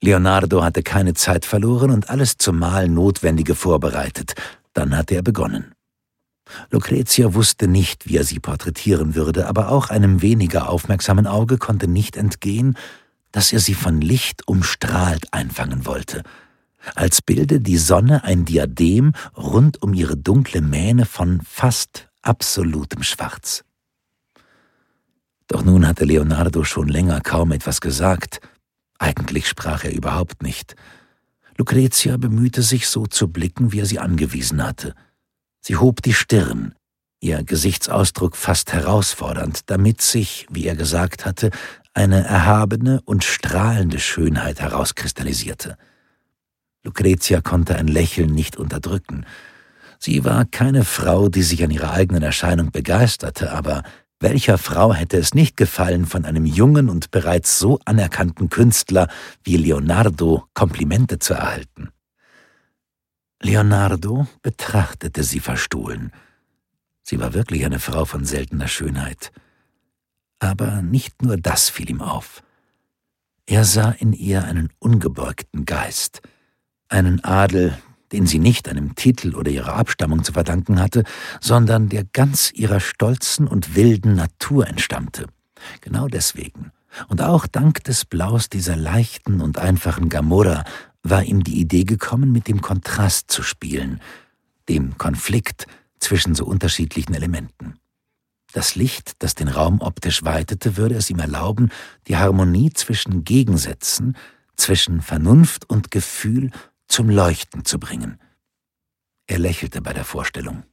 Leonardo hatte keine Zeit verloren und alles zum Mahl Notwendige vorbereitet. Dann hatte er begonnen. Lucretia wusste nicht, wie er sie porträtieren würde, aber auch einem weniger aufmerksamen Auge konnte nicht entgehen, dass er sie von Licht umstrahlt einfangen wollte, als bilde die Sonne ein Diadem rund um ihre dunkle Mähne von fast absolutem Schwarz. Doch nun hatte Leonardo schon länger kaum etwas gesagt. Eigentlich sprach er überhaupt nicht. Lucretia bemühte sich, so zu blicken, wie er sie angewiesen hatte. Sie hob die Stirn, ihr Gesichtsausdruck fast herausfordernd, damit sich, wie er gesagt hatte, eine erhabene und strahlende Schönheit herauskristallisierte. Lucretia konnte ein Lächeln nicht unterdrücken. Sie war keine Frau, die sich an ihrer eigenen Erscheinung begeisterte, aber welcher Frau hätte es nicht gefallen, von einem jungen und bereits so anerkannten Künstler wie Leonardo Komplimente zu erhalten? Leonardo betrachtete sie verstohlen. Sie war wirklich eine Frau von seltener Schönheit. Aber nicht nur das fiel ihm auf. Er sah in ihr einen ungebeugten Geist, einen Adel, den sie nicht einem Titel oder ihrer Abstammung zu verdanken hatte, sondern der ganz ihrer stolzen und wilden Natur entstammte. Genau deswegen, und auch dank des Blaus dieser leichten und einfachen Gamora, war ihm die Idee gekommen, mit dem Kontrast zu spielen, dem Konflikt zwischen so unterschiedlichen Elementen. Das Licht, das den Raum optisch weitete, würde es ihm erlauben, die Harmonie zwischen Gegensätzen, zwischen Vernunft und Gefühl zum Leuchten zu bringen. Er lächelte bei der Vorstellung.